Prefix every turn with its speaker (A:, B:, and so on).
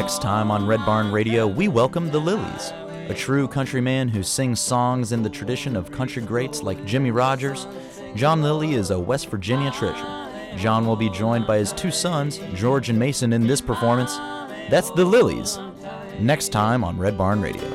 A: Next time on Red Barn Radio, we welcome the Lilies, a true countryman who sings songs in the tradition of country greats like Jimmie Rodgers. John Lilly is a West Virginia treasure. John will be joined by his two sons, George and Mason, in this performance. That's the Lilies, next time on Red Barn Radio.